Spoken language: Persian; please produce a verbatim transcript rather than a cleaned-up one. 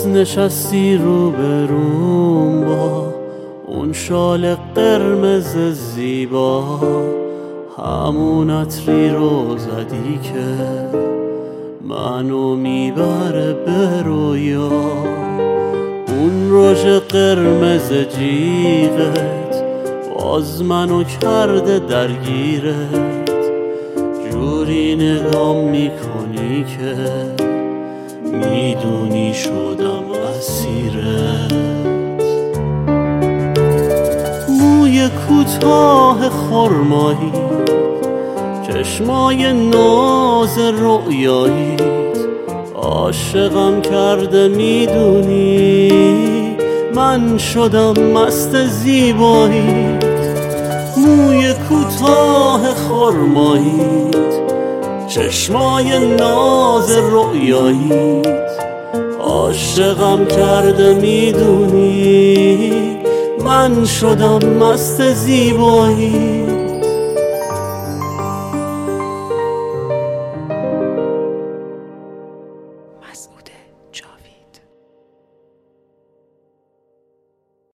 باز نشستی رو به روم با اون شال قرمز زیبا، همون عطری رو زدی که منو میبره به رویا. اون رژ قرمز جیغت باز منو کرده درگیرت، جوری نگام میکنی که میدونی شدم اسیرت. موی کوتاه خرمایی، چشمای ناز رؤیایی، عاشقم کرده میدونی من شدم مست زیبایی. موی کوتاه خرماییت، چشمای ناز رؤیاییت، عاشقم کرده میدونی من شدم مست زیبایی.